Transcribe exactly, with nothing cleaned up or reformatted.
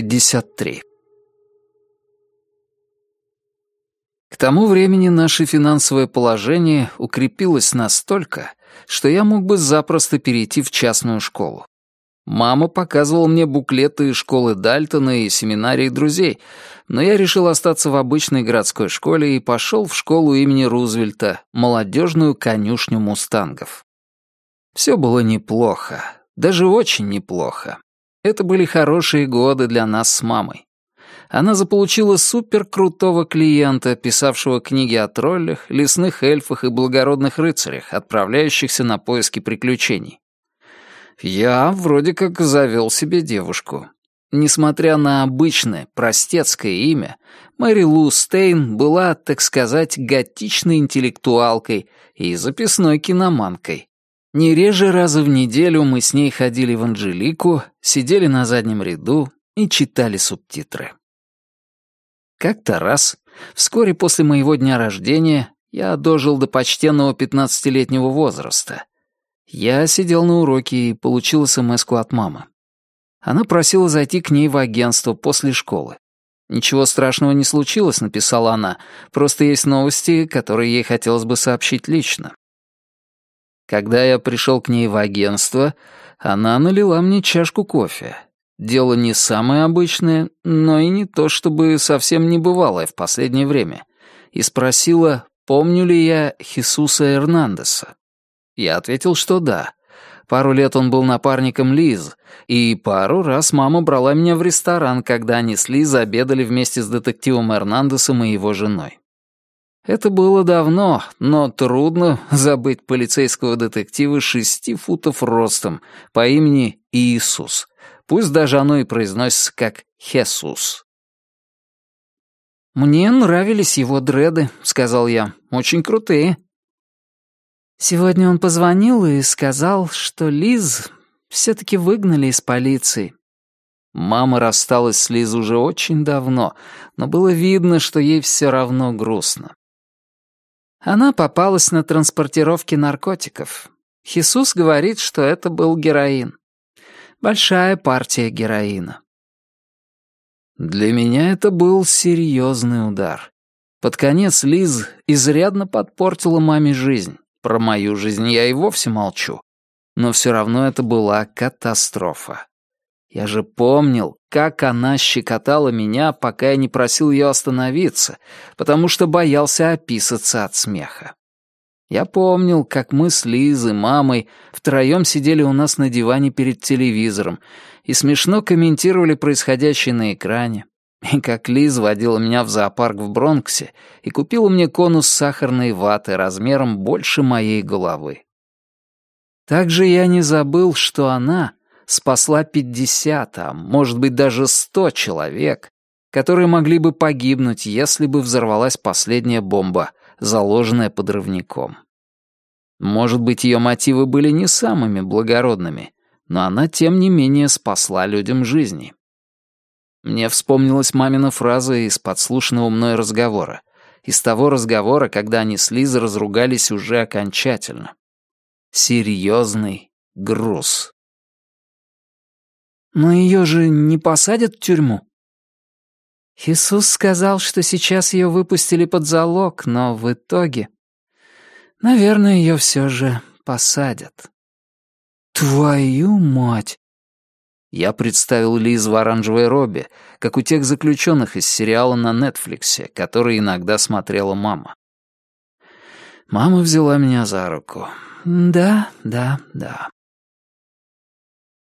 пятьдесят три. К тому времени наше финансовое положение укрепилось настолько, что я мог бы запросто перейти в частную школу. Мама показывала мне буклеты школы Дальтона и семинарии друзей, но я решил остаться в обычной городской школе и пошел в школу имени Рузвельта, молодежную конюшню мустангов. Все было неплохо, даже очень неплохо. Это были хорошие годы для нас с мамой. Она заполучила суперкрутого клиента, писавшего книги о троллях, лесных эльфах и благородных рыцарях, отправляющихся на поиски приключений. Я вроде как завел себе девушку. Несмотря на обычное, простецкое имя, Мэри Лу Стейн была, так сказать, готичной интеллектуалкой и записной киноманкой. Не реже раза в неделю мы с ней ходили в Анжелику, сидели на заднем ряду и читали субтитры. Как-то раз, вскоре после моего дня рождения, я дожил до почтенного пятнадцатилетнего возраста. Я сидел на уроке и получил смс-ку от мамы. Она просила зайти к ней в агентство после школы. «Ничего страшного не случилось», — написала она, «просто есть новости, которые ей хотелось бы сообщить лично». Когда я пришел к ней в агентство, она налила мне чашку кофе. Дело не самое обычное, но и не то, чтобы совсем небывалое в последнее время. И спросила, помню ли я Хесуса Эрнандеса. Я ответил, что да. Пару лет он был напарником Лиз, и пару раз мама брала меня в ресторан, когда они с Лиз обедали вместе с детективом Эрнандесом и его женой. Это было давно, но трудно забыть полицейского детектива шести футов ростом по имени Иисус. Пусть даже оно и произносится как Хесус. «Мне нравились его дреды», — сказал я. «Очень крутые». Сегодня он позвонил и сказал, что Лиз все-таки выгнали из полиции. Мама рассталась с Лиз уже очень давно, но было видно, что ей все равно грустно. Она попалась на транспортировке наркотиков. Хесус говорит, что это был героин. Большая партия героина. Для меня это был серьезный удар. Под конец Лиз изрядно подпортила маме жизнь. Про мою жизнь я и вовсе молчу. Но все равно это была катастрофа. Я же помнил, как она щекотала меня, пока я не просил ее остановиться, потому что боялся описаться от смеха. Я помнил, как мы с Лизой, мамой, втроем сидели у нас на диване перед телевизором и смешно комментировали происходящее на экране, и как Лиз водила меня в зоопарк в Бронксе и купила мне конус сахарной ваты размером больше моей головы. Также я не забыл, что она спасла пятьдесят, а может быть даже сто человек, которые могли бы погибнуть, если бы взорвалась последняя бомба, заложенная подрывником. Может быть, ее мотивы были не самыми благородными, но она, тем не менее, спасла людям жизни. Мне вспомнилась мамина фраза из подслушанного мной разговора, из того разговора, когда они с Лизой разругались уже окончательно. Серьезный груз. «Но ее же не посадят в тюрьму?» Иисус сказал, что сейчас ее выпустили под залог, но в итоге... Наверное, ее все же посадят. Твою мать! Я представил Лиз в оранжевой робе, как у тех заключенных из сериала на Нетфликсе, который иногда смотрела мама. Мама взяла меня за руку. «Да, да, да.